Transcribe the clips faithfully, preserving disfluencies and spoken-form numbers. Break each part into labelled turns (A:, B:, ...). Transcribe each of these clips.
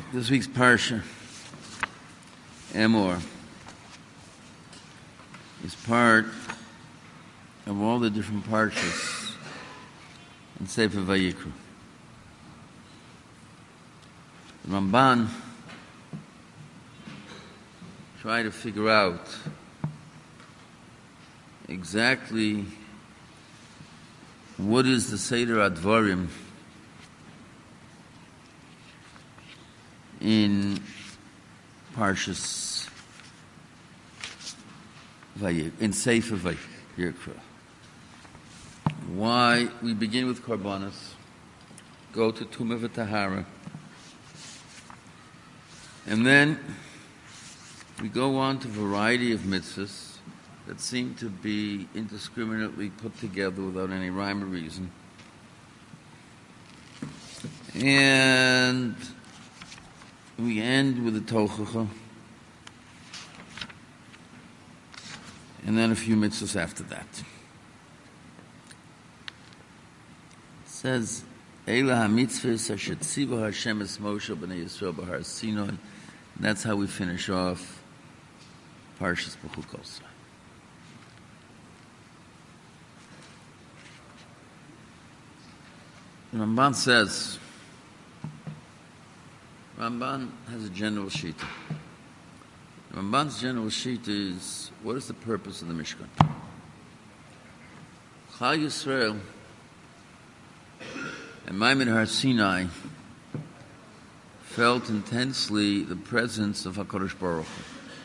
A: This week's parsha, Emor, is part of all the different parshas in Sefer Vayikra. The Ramban tried to figure out exactly what is the Seder Advarim in Parshas Vayikra, in Sefer Vayikra. Why we begin with Korbanos, go to Tumah v'Tahara, and then we go on to a variety of mitzvahs that seem to be indiscriminately put together without any rhyme or reason. And we end with the Tochacha, and then a few mitzvahs after that. It says, Eila ha-mitzvahs asher tziva Hashem es Moshe b'nei Yisrael b'har Sinai. And that's how we finish off Parshas B'chukosa. Ramban says, Ramban has a general sheet. Ramban's general sheet is, what is the purpose of the Mishkan? Klal Yisrael and Maimon Har Sinai felt intensely the presence of HaKadosh Baruch Hu.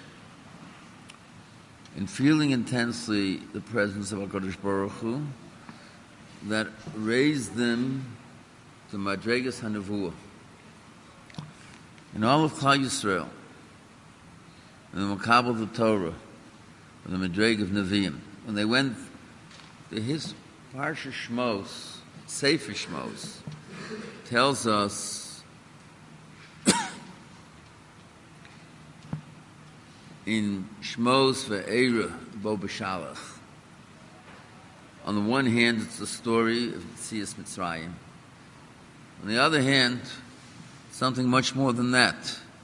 A: In feeling intensely the presence of HaKadosh Baruch Hu, that raised them to Madregas HaNevuah. In all of Klal Yisrael, in the Makabel of the Torah, or the Madreg of Nevi'im, when they went to his Parsha Shmos, Sefer Shmos, tells us in Shmos ve'era bo b'shalach. On the one hand, it's the story of Yetzias Mitzrayim. On the other hand, something much more than that.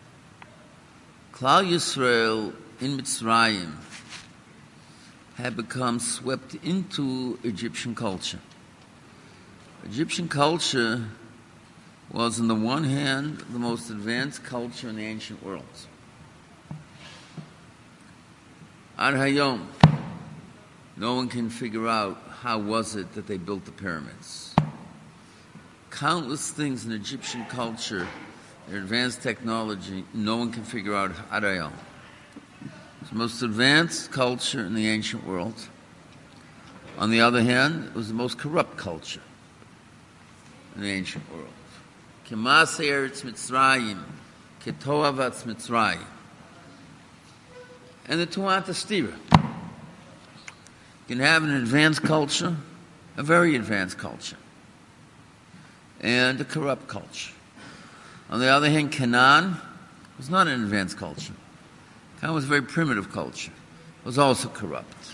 A: Klal Yisrael in Mitzrayim had become swept into Egyptian culture. Egyptian culture was, on the one hand, the most advanced culture in the ancient world. Ad Hayom, no one can figure out how was it that they built the pyramids. Countless things in Egyptian culture, their advanced technology, no one can figure out ad hayom. It's the most advanced culture in the ancient world. On the other hand, it was the most corrupt culture in the ancient world. Kemasei Eretz Mitzrayim, Ketoavatz Mitzrayim. And the Tuat Stira. You can have an advanced culture, a very advanced culture, and a corrupt culture. On the other hand, Canaan was not an advanced culture. Canaan was a very primitive culture. It was also corrupt.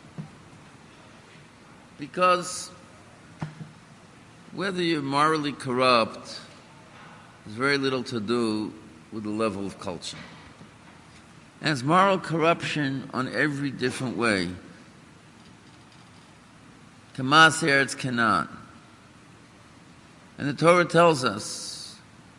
A: Because whether you're morally corrupt has very little to do with the level of culture. And it's moral corruption on every different way. Kamas Eretz Canaan. And the Torah tells us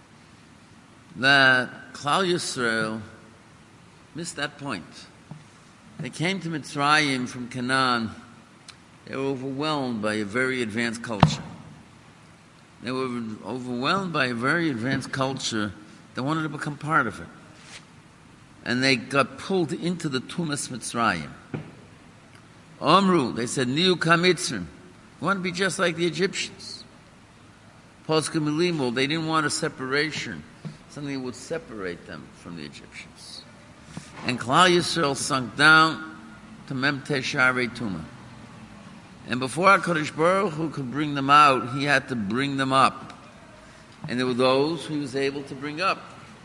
A: that Klal Yisrael missed that point. They came to Mitzrayim from Canaan. They were overwhelmed by a very advanced culture. They were overwhelmed by a very advanced culture. They wanted to become part of it. And they got pulled into the Tumas Mitzrayim. Omru, they said, Niu Kamitzrim. We want to be just like the Egyptians. Poskim Milimul, they didn't want a separation, something that would separate them from the Egyptians. And Klal Yisrael sunk down to Memte Sharei Tumah. And before HaKadosh Baruch Hu could bring them out, he had to bring them up. And there were those who he was able to bring up.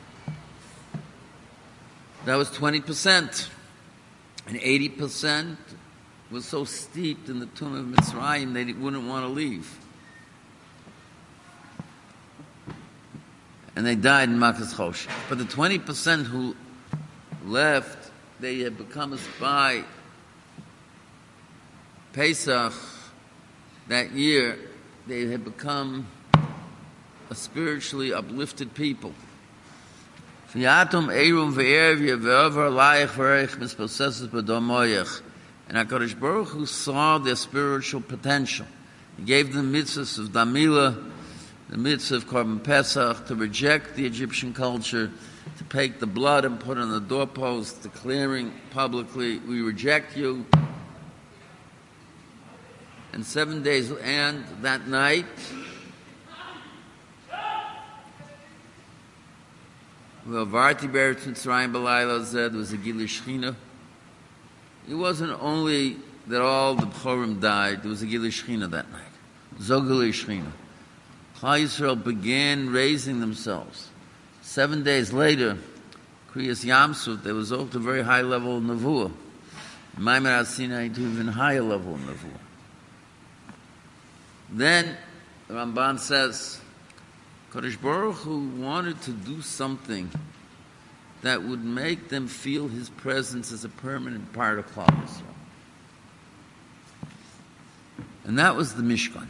A: That was twenty percent. And eighty percent was so steeped in the tomb of Mitzrayim they wouldn't want to leave. and they died in Makas Chosh. But the twenty percent who left, they had become as by Pesach that year, they had become a spiritually uplifted people. And HaKadosh Baruch Hu saw their spiritual potential. He gave them mitzvahs of Damila, the mitzvah of Korban Pesach, to reject the Egyptian culture, to take the blood and put it on the doorpost, declaring publicly, we reject you. And seven days, and that night, well, Varti Beretz Mitzrayim B'layla Zed was a Gilui Shechina. It wasn't only that all the Bchorim died, there was a Gilui Shechina that night. Zo Gilui Shechina. Klal Yisrael began raising themselves. Seven days later, Kriyas Yamsuf, there was also a very high level of Nevuah. Maimon HaSinai to even higher level of Nevuah. Then, the Ramban says, Kadosh Baruch Hu wanted to do something that would make them feel His presence as a permanent part of Klal Yisrael. And that was the Mishkan.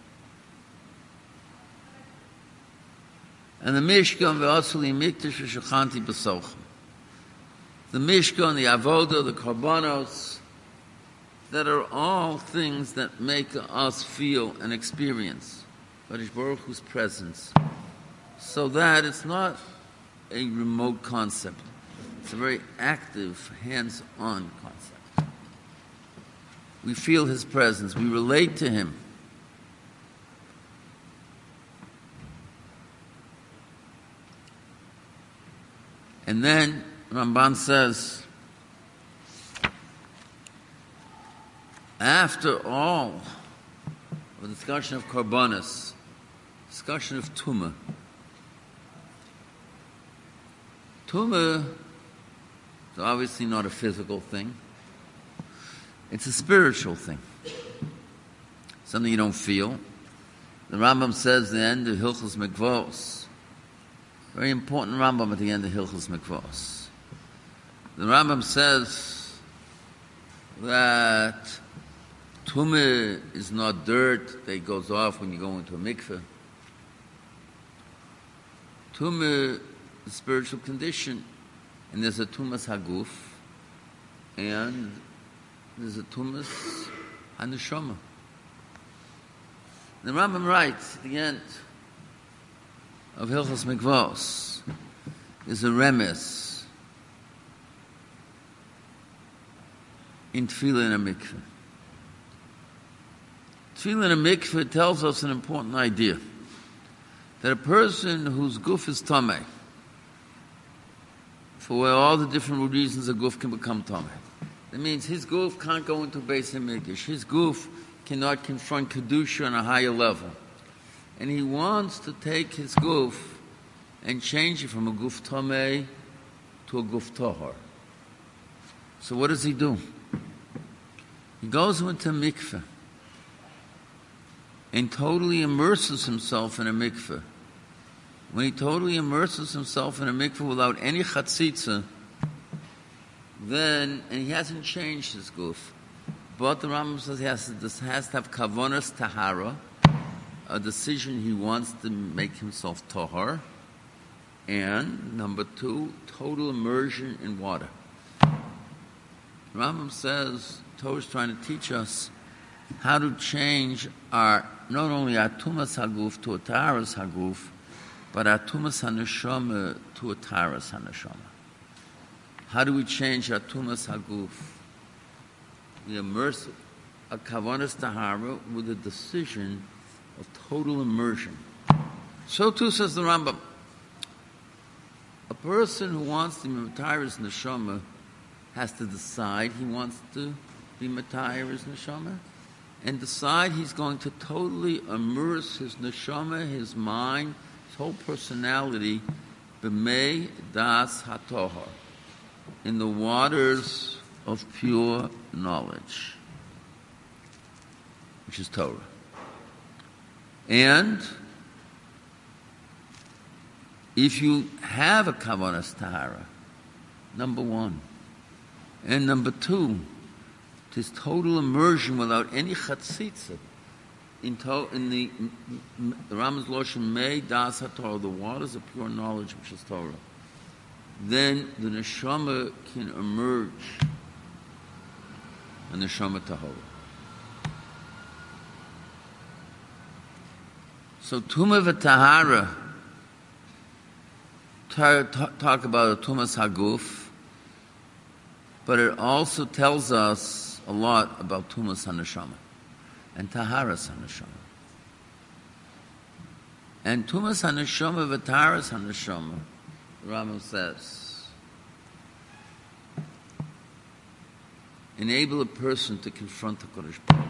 A: And the Mishkan, ve'asuli mikdash v'shachanti b'sochem. The Mishkan, the Avodah, the Korbanos, that are all things that make us feel and experience Kadosh Baruch Hu's presence, so that it's not a remote concept. It's a very active, hands-on concept. We feel His presence. We relate to Him. And then Ramban says, after all the discussion of Korbanos, discussion of Tumah, Tumah is obviously not a physical thing. It's a spiritual thing. Something you don't feel. The Rambam says at the end of Hilchos Mikvos, very important Rambam at the end of Hilchos Mikvos. The Rambam says that Tumah is not dirt that goes off when you go into a mikveh. Tumah is a spiritual condition, and there's a Tumas Haguf, and there's a Tumas HaNeshama. The Rambam writes at the end of Hilchos Mikvos is a remes in Tefillah in a mikveh. Tefillah in a mikveh tells us an important idea, that a person whose guf is tameh, for all the different reasons a guf can become tameh. That means his guf can't go into Beis HaMikdash. His guf cannot confront Kedusha on a higher level. And he wants to take his guf and change it from a guf tameh to a guf tahor. So what does he do? He goes into a mikveh and totally immerses himself in a mikveh. When he totally immerses himself in a mikveh without any chatzitza, then, and he hasn't changed his guf, but the Rambam says he has to, this has to have kavonas tahara, a decision he wants to make himself tahar, and number two, total immersion in water. Rambam says, Torah is trying to teach us how to change our, not only our tumas haguf to a taharas haguf, but our tumas haneshama to a taharas haneshama. How do we change our tumas haguf? We immerse a kavanas tahara with a decision of total immersion. So too says the Rambam. A person who wants to be Matayr's neshama has to decide he wants to be Matayr's neshama, and decide he's going to totally immerse his neshama, his mind, his whole personality, b'mei das hatohar, in the waters of pure knowledge, which is Torah. And if you have a kavanas tahara, number one, and number two, it is total immersion without any chatzitza in, to, in the, the Rambam's Loshen Mei Das HaTorah, the waters of pure knowledge, which is Torah. Then the neshama can emerge, a neshama tahora. So Tumah v'Tahara talk about a Tumas Haguf, but it also tells us a lot about Tumas HaNeshama and Taharas HaNeshama. And Tumas HaNeshama v'Taharas HaNeshama, the Rambam says, enable a person to confront the Kodesh Baruch.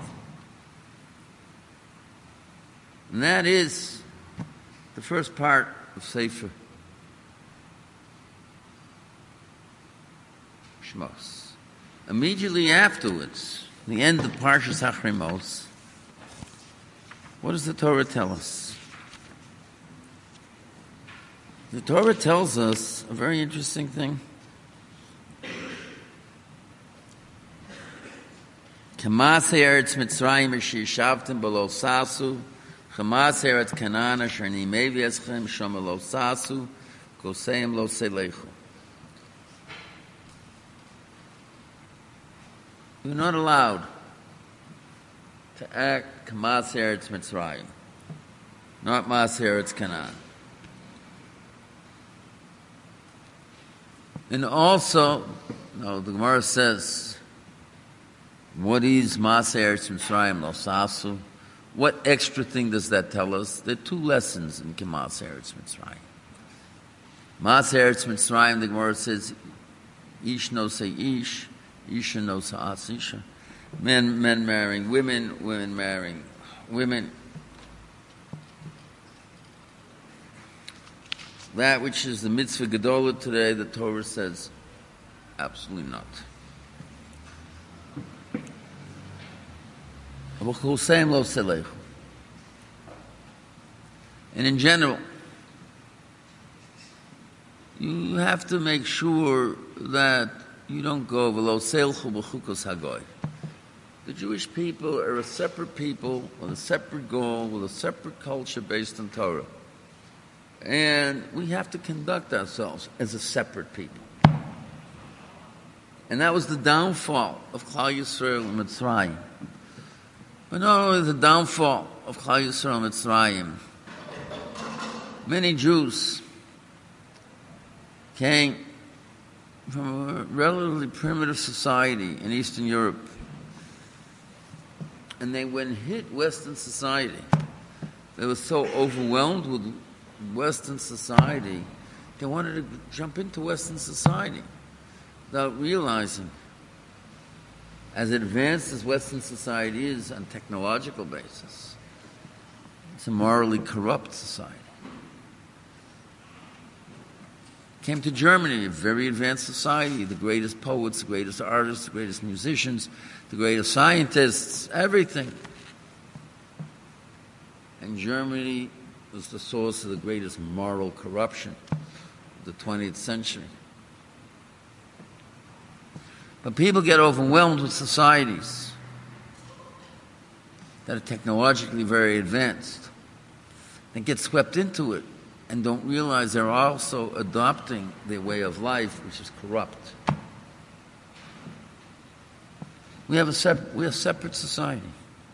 A: And that is the first part of Sefer Shmos. Immediately afterwards, the end of Parshas Achrimos, what does the Torah tell us? The Torah tells us a very interesting thing. Kamas Eretz Mitzrayim asher yishavtem b'lo sasu, Chamas Eretz Canaan asher nimei v'eschem shama lo sasu, koseim lo selechu. You're not allowed to act Kamas Eretz Mitzrayim, not Mas Eretz Canaan. And also, no, the Gemara says, what is Mas Eretz Mitzrayim lo sasu? What extra thing does that tell us? There are two lessons in Kamas Eretz Mitzrayim. Mas Eretz Mitzrayim, the Gemara says, Ish no say Ish, Isha no sa'as Isha. Men, men marrying women, women marrying women. That which is the mitzvah gedolah today, the Torah says, absolutely not. And in general, you have to make sure that you don't go v'lo seilchu b'chukos hagoy. The Jewish people are a separate people with a separate goal, with a separate culture based on Torah. And we have to conduct ourselves as a separate people. And that was the downfall of Klal Yisrael and Mitzrayim. But not only the downfall of Klal Yisrael and Mitzrayim, many Jews came from a relatively primitive society in Eastern Europe. And they, when hit Western society, they were so overwhelmed with Western society, they wanted to jump into Western society without realizing, as advanced as Western society is on a technological basis, it's a morally corrupt society. Came to Germany, a very advanced society, the greatest poets, the greatest artists, the greatest musicians, the greatest scientists, everything. And Germany was the source of the greatest moral corruption of the twentieth century. But people get overwhelmed with societies that are technologically very advanced and get swept into it and don't realize they're also adopting their way of life, which is corrupt. We have a separate, we're a separate society.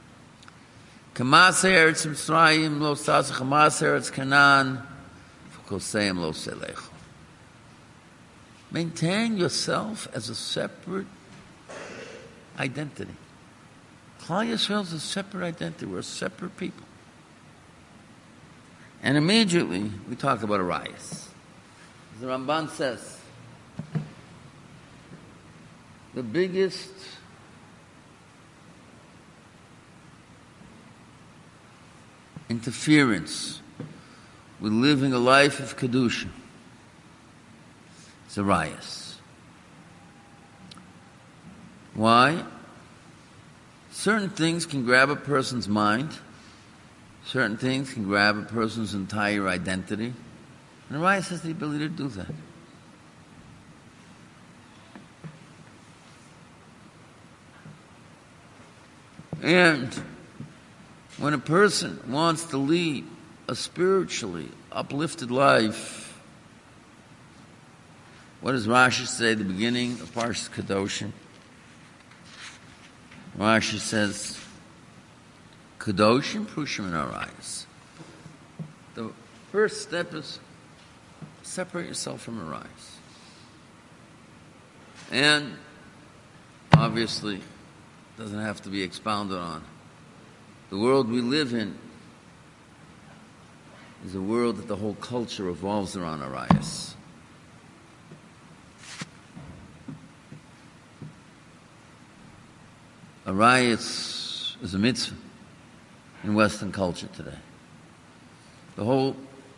A: Kamas Eretz Mitzrayim lo sas, Kamas Eretz Canaan, v'koseim lo selechu. Maintain yourself as a separate identity. Klal Yisrael is a separate identity. We're a separate people. And immediately we talk about Arias. The Ramban says, the biggest interference with living a life of Kedusha is Arias. Why? Certain things can grab a person's mind. Certain things can grab a person's entire identity. And the Raya has the ability to do that. And when a person wants to lead a spiritually uplifted life, what does Rashi say at the beginning of Parshas Kedoshim? Rashi says, Kedoshim Prushim and Arayos. The first step is separate yourself from Arayos. And obviously, doesn't have to be expounded on. The world we live in is a world that the whole culture revolves around Arayos. Arayos is a mitzvah in Western culture today. The whole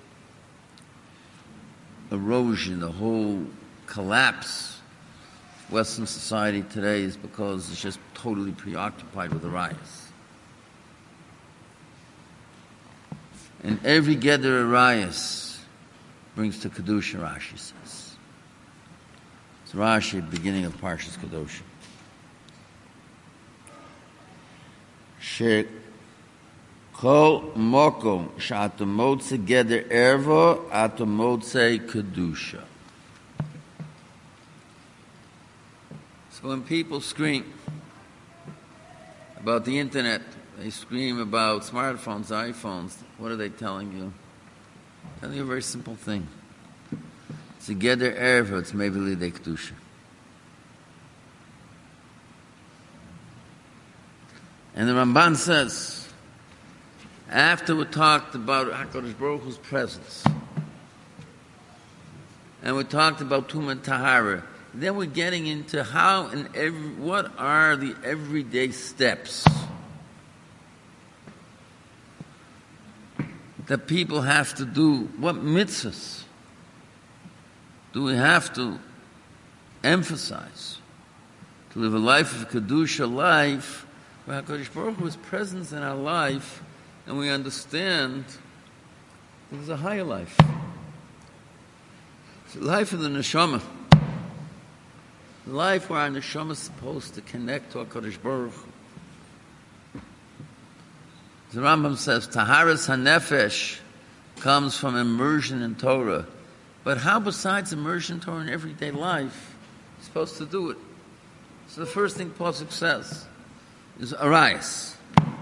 A: erosion, the whole collapse of Western society today is because it's just totally preoccupied with Arayos. And every gather Arayos brings to Kedusha, Rashi says. It's Rashi at the beginning of Parshas Kedoshim. Shekol mokom sh'ata motze gather erva ata motze Kedusha. So when people scream about the internet, they scream about smartphones, iPhones, what are they telling you? Telling you a very simple thing. It's a gather erva, it's maybe lidei Kedusha. And the Ramban says, after we talked about HaKadosh Baruch Hu's presence, and we talked about Tumah and Tahara, then we're getting into how and every, what are the everyday steps that people have to do. What mitzvahs do we have to emphasize to live a life of Kedusha life, where HaKadosh Baruch Hu's presence in our life, and we understand there's a higher life. It's the life of the neshama. The life where our neshama is supposed to connect to HaKadosh Baruch Hu. The Rambam says, Taharas HaNefesh comes from immersion in Torah. But how besides immersion in Torah in everyday life, you're supposed to do it? So the first thing Pasuk says is Arayos.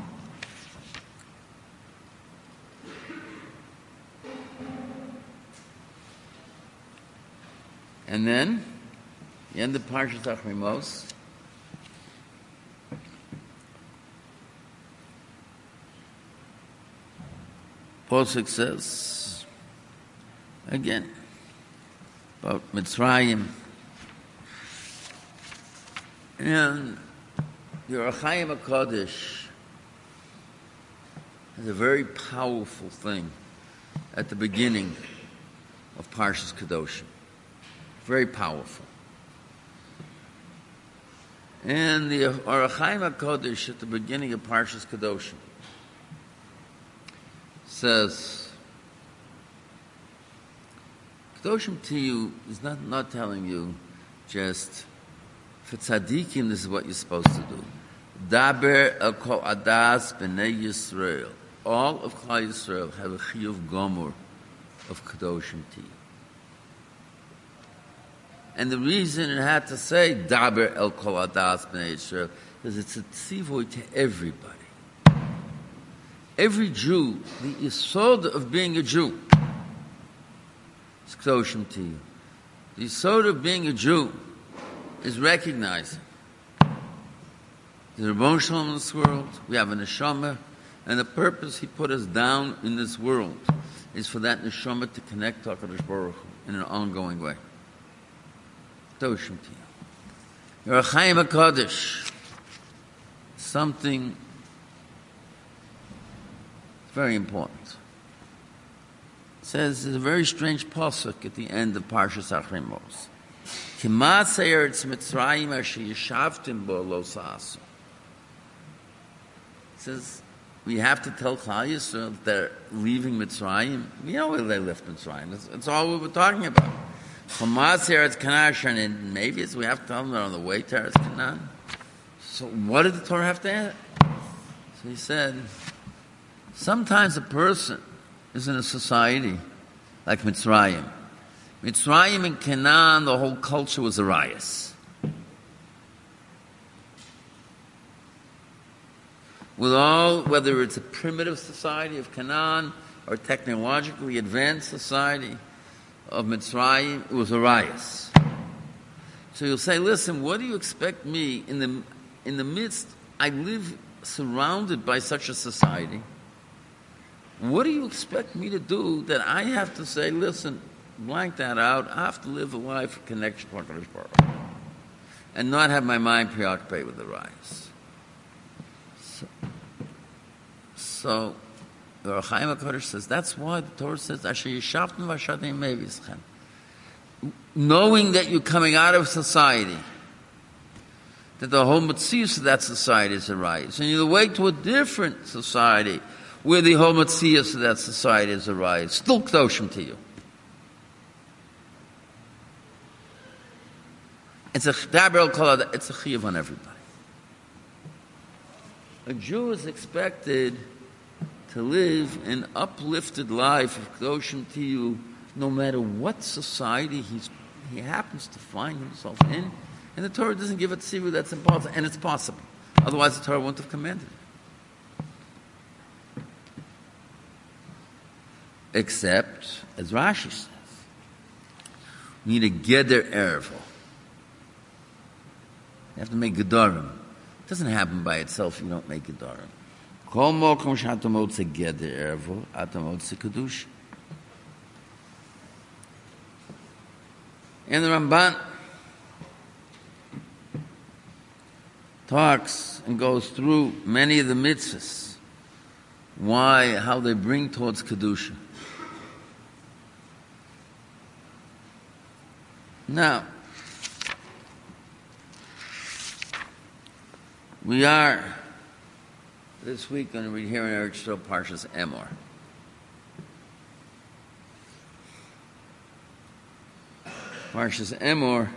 A: And then, the end of Parshas Achrimos, Pasuk says, again, about Mitzrayim, and the Ohr HaChaim HaKadosh has a very powerful thing at the beginning of Parshas Kedoshim. Very powerful. And the Ohr HaChaim HaKadosh at the beginning of Parshas Kedoshim says, Kedoshim to you is not, not telling you just, for tzaddikim, this is what you're supposed to do. Daber el kol adas b'nei Yisrael. All of Klal Yisrael have a chiyuv gomor of Kedoshim to you. And the reason it had to say Daber el kol adas b'nei Yisrael is it's a tzivoy to everybody. Every Jew, the yesod of being a Jew, is Kedoshim to you. The yesod of being a Jew is recognizing the Rebbeinu Shalom in this world. We have a neshama, and the purpose He put us down in this world is for that neshama to connect to HaKadosh Baruch Hu in an ongoing way. Kedoshim to you. Ohr HaChaim HaKadosh, something very important. It says there's a very strange pasuk at the end of Parshas Achrimos. K'ma se'eretz Mitzrayim asher yeshavtim bo lo sa'asu. It says, we have to tell Klal Yisrael that they're leaving Mitzrayim. We know where they left Mitzrayim. That's, that's all we were talking about. Hamas Eretz Canaan, and maybe it's, we have to tell them they're on the way to Eretz Canaan. So what did the Torah have to add? So he said, sometimes a person is in a society like Mitzrayim. Mitzrayim and Canaan, the whole culture was a riot. With all, whether it's a primitive society of Canaan or a technologically advanced society of Mitzrayim, it was a riot. So you'll say, listen, what do you expect me in the in the midst? I live surrounded by such a society. What do you expect me to do that I have to say, listen, blank that out, I have to live a life of connection to HaKadosh Baruch Hu and not have my mind preoccupied with the riot? So, so the Ohr HaChaim HaKadosh says, that's why the Torah says, Asher yishavtem v'ashadim mevischem. Knowing that you're coming out of society, that the whole metzius of that society is a rise, and you're awake to a different society where the whole metzius of that society is a rise, still kdoshim to you. It's a it's a chiyuv on everybody. A Jew is expected to live an uplifted life of Kedoshim Tiyu no matter what society he's, he happens to find himself in. And the Torah doesn't give it to you that's impossible, and it's possible. Otherwise the Torah wouldn't have commanded it. Except, as Rashi says, we need a Geder Ervo. You have to make Gedarim. It doesn't happen by itself if you don't make it darim. Kol mokom shatamot se geder ervo, atamot se kedush. And the Ramban talks and goes through many of the mitzvahs, why, how they bring towards kedusha. Now, we are, this week, going to be hearing Eretz Yisrael Parshas Emor. Parshas Emor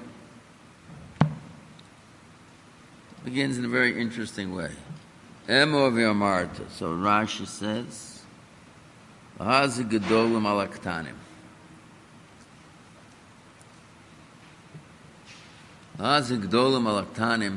A: begins in a very interesting way. Emor v'amarta. So Rashi says, V'hazi gedolim al aktanim. V'hazi gedolim al aktanim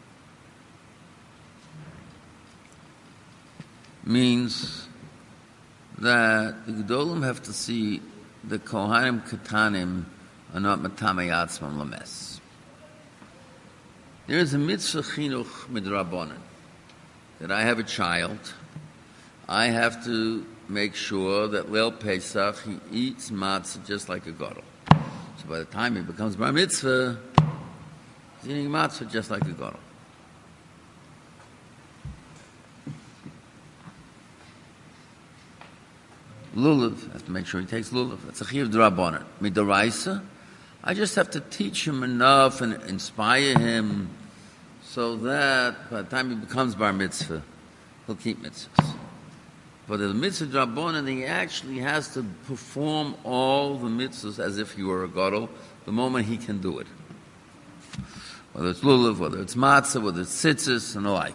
A: means that the Gedolim have to see the Kohanim Katanim are not Matamei Atzmam Lames. There is a mitzvah chinuch midrabanan that I have a child, I have to make sure that Leil Pesach he eats matzah just like a gadol. So by the time he becomes bar mitzvah, he's eating matzah just like a gadol. Lulav, I have to make sure he takes lulav. That's a chiyuv d'rabbanan. Midoraisa, I just have to teach him enough and inspire him so that by the time he becomes bar mitzvah, he'll keep mitzvahs. But the mitzvah d'rabbanan, he actually has to perform all the mitzvahs as if he were a gadol the moment he can do it. Whether it's lulav, whether it's matzah, whether it's tzitzis, and the like.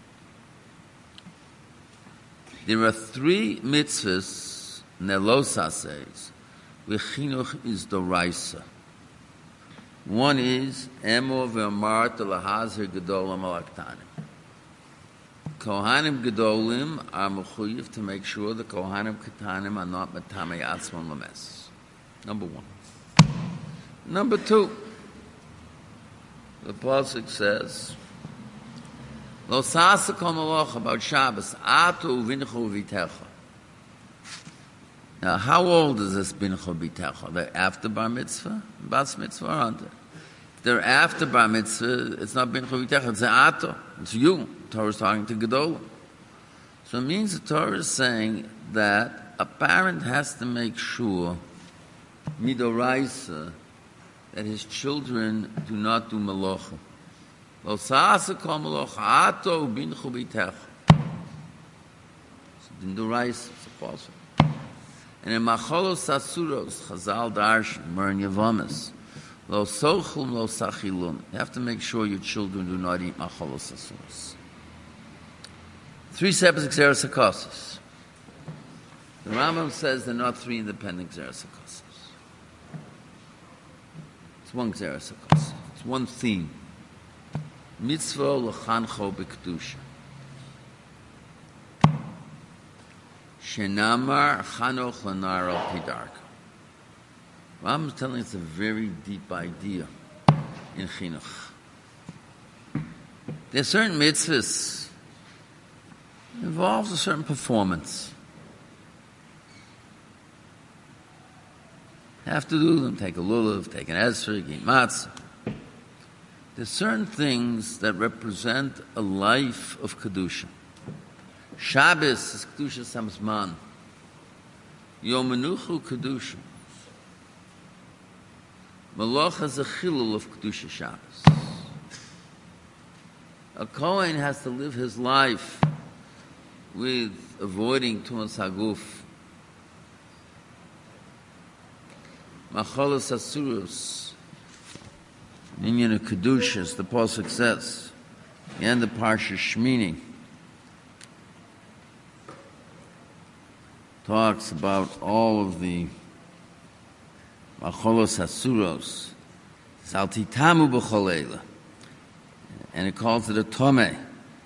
A: There are three mitzvahs Nelosa says, V'chinuch is doraisa. One is, Emo v'amar telahazir gedolim alaktanim. Kohanim gedolim are mechuyev to make sure the Kohanim katanim are not matamei atzmon lames. Number one. Number two, the pasuk says, Lo sasa kol malach about Shabbos, atu uvinchu v'itecha. Now, how old is this bincha b'techa? They're after bar mitzvah, bas mitzvah, aren't they? If they're after bar mitzvah, it's not bincha b'techa, it's ato. It's you. The Torah is talking to Gedolim. So it means the Torah is saying that a parent has to make sure, midoraisa, that his children do not do malocha. Lo sa'asa kol malocha, ato bincha b'techa. didn't do rice, it's possible. And in Macholos Asuros, Chazal Darshan, Mern Yavamas, Lo Sochum, Lo Sachilun. You have to make sure your children do not eat Macholos Asuros. Three separate Xeris HaKossos. The Rambam says they're not three independent Xeris HaKossos. It's one Xeris HaKossos. It's one theme. Mitzvah L'chancho B'Kedusha. Shenamar Chanoch Lanaro Pidarka. Rambam is telling us a very deep idea in Chinuch. There are certain mitzvahs involves a certain performance. Have to do them. Take a lulav, take an esrog, eat matzah. There's certain things that represent a life of kedusha. Shabbos is kedusha samzman. Yom Menucha kedusha. Malach is a chilul of kedusha Shabbos. A Kohen has to live his life with avoiding tumas haguf. Macholos Asuros, Inyan of Kedushas, the Pasuk says, the end of Parsha Shmini, talks about all of the Macholos Asuros, Saltitamu B'cholela, and it calls it a Tomei.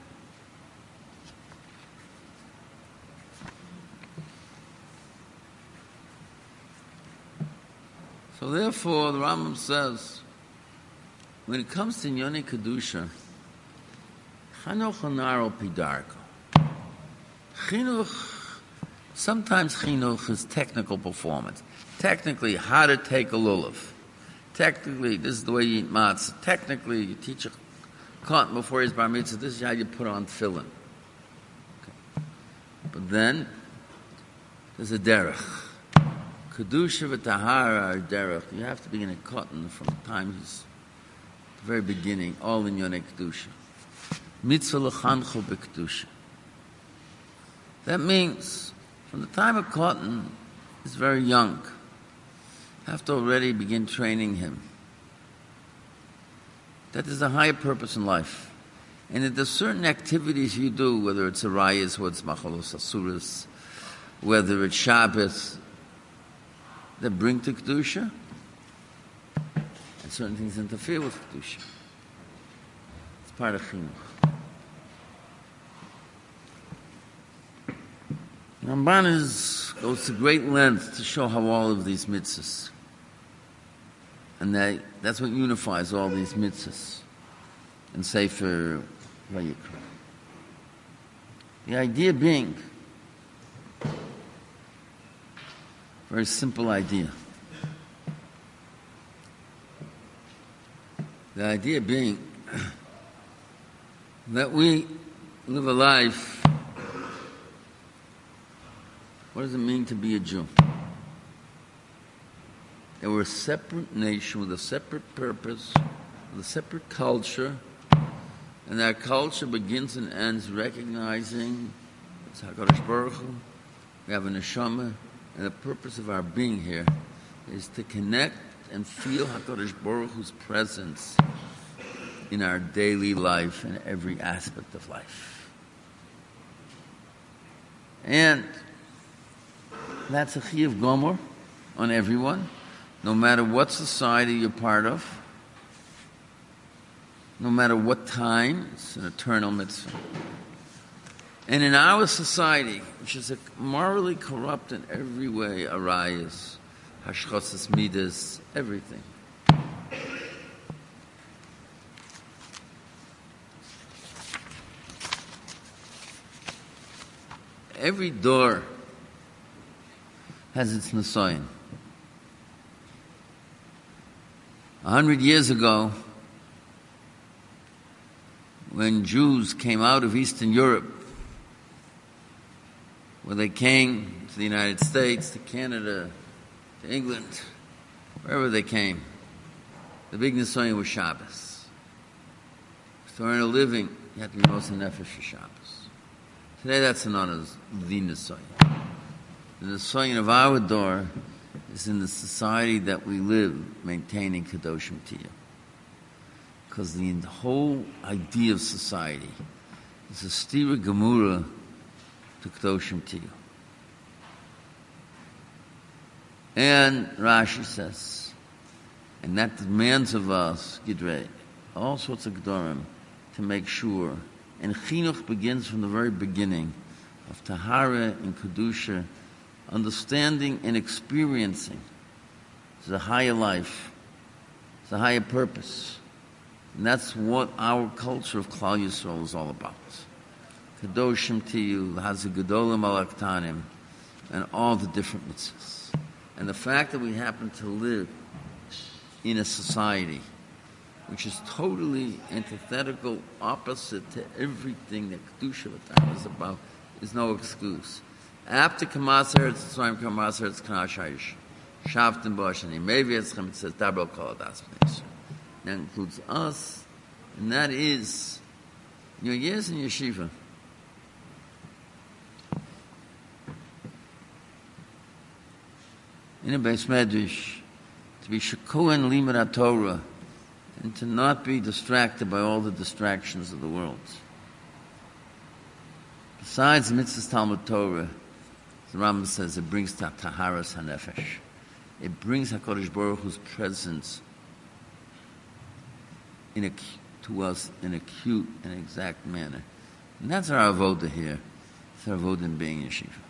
A: So therefore, the Rambam says, when it comes to Yoni Kedusha, Chanoch Hanaro Pidarko. Chinuch, sometimes Chinuch is technical performance. Technically, how to take a lulav. Technically, this is the way you eat matzah. Technically, you teach a cotton before his bar mitzvah. This is how you put on tefillin. Okay. But then, there's a derech. Kedusha v'tahara are derech. You have to be in a cotton from the time he's the very beginning, all in Yonei Kedusha. Mitzvah l'chancho b'kedusha. That means, from the time of cotton, he's very young. You have to already begin training him. That is a higher purpose in life. And that there's certain activities you do, whether it's a rayas, whether it's machalos asuras, whether it's Shabbos, that bring to Kedusha, and certain things interfere with Kedusha. It's part of Chinuch. Ramban is, goes to great length to show how all of these mitzvahs, and that, that's what unifies all these mitzvahs in Sefer Vayikra. The idea being, very simple idea. The idea being that we live a life. What does it mean to be a Jew? That we're a separate nation with a separate purpose, with a separate culture, and that culture begins and ends recognizing it's HaKadosh Baruch Hu. We have a neshama. And the purpose of our being here is to connect and feel HaKadosh Baruch Hu's presence in our daily life and every aspect of life. And that's a chiyuv gomer on everyone, no matter what society you're part of, no matter what time. It's an eternal mitzvah. And in our society, which is a morally corrupt in every way, arayas, hashchosas midas, everything. Every door has its nesoyin. A hundred years ago, when Jews came out of Eastern Europe, when they came to the United States, to Canada, to England, wherever they came, the big nesoyin was Shabbos. To earn a living, you had to be Moser Nefesh for Shabbos. Today that's known as the Nisayon. The Nisayon of our door is in the society that we live, maintaining Kadoshim Tiyah. Because the whole idea of society is a stira gemura to Kadoshim Tiyah. And Rashi says, and that demands of us, Gidrei, all sorts of Gedorim, to make sure. And Chinuch begins from the very beginning of Tahara and Kedusha, understanding and experiencing. It's a higher life. It's a higher purpose. And that's what our culture of Klal Yisrael is all about. Kadoshim Tiyu, Hazagedolim Alaktanim, and all the different mitzvahs. And the fact that we happen to live in a society which is totally antithetical, opposite to everything that Kedusha V'Tahara is about, is no excuse. After Kamas Eretz Tzorayim, Kamas Eretz Kanash Hayish, Shavtim Boshani, Mevi Etzchem, it says, Dabro Kol Adas B'Yisrael. That includes us, and that is your years in yeshiva. In a Beis Medrash, to be Shekua and Limud Torah, and to not be distracted by all the distractions of the world. Besides Mitzvahs Talmud Torah, the Rambam says it brings Taharas HaNefesh. It brings HaKadosh Baruch Hu's presence in a, to us in a cute and exact manner. And that's our avoda here. It's our avoda in being yeshiva.